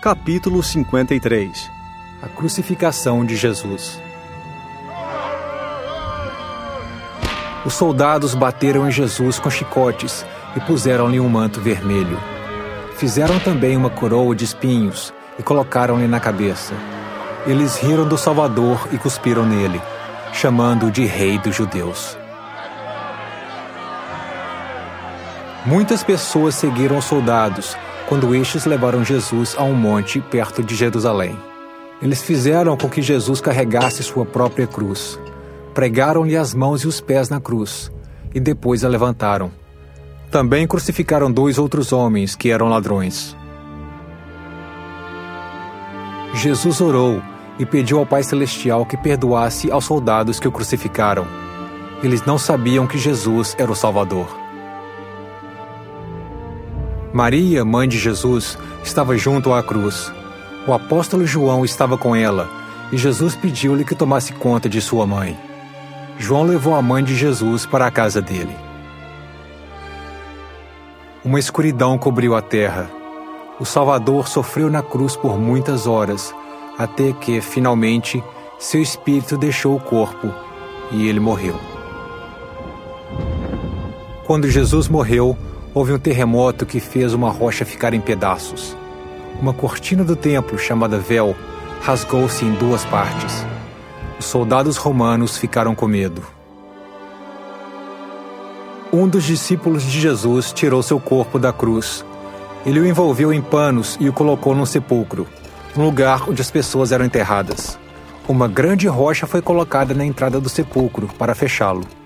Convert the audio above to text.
Capítulo 53. A crucificação de Jesus. Os soldados bateram em Jesus com chicotes e puseram-lhe um manto vermelho. Fizeram também uma coroa de espinhos e colocaram-lhe na cabeça. Eles riram do Salvador e cuspiram nele, chamando-o de Rei dos Judeus. Muitas pessoas seguiram os soldados quando estes levaram Jesus a um monte perto de Jerusalém. Eles fizeram com que Jesus carregasse sua própria cruz. Pregaram-lhe as mãos e os pés na cruz, e depois a levantaram. Também crucificaram 2 outros homens que eram ladrões. Jesus orou e pediu ao Pai Celestial que perdoasse aos soldados que o crucificaram. Eles não sabiam que Jesus era o Salvador. Maria, mãe de Jesus, estava junto à cruz. O apóstolo João estava com ela, e Jesus pediu-lhe que tomasse conta de sua mãe. João levou a mãe de Jesus para a casa dele. Uma escuridão cobriu a terra. O Salvador sofreu na cruz por muitas horas, até que, finalmente, seu espírito deixou o corpo e ele morreu. Quando Jesus morreu, houve um terremoto que fez uma rocha ficar em pedaços. Uma cortina do templo, chamada véu, rasgou-se em 2 partes. Os soldados romanos ficaram com medo. Um dos discípulos de Jesus tirou seu corpo da cruz. Ele o envolveu em panos e o colocou num sepulcro, um lugar onde as pessoas eram enterradas. Uma grande rocha foi colocada na entrada do sepulcro para fechá-lo.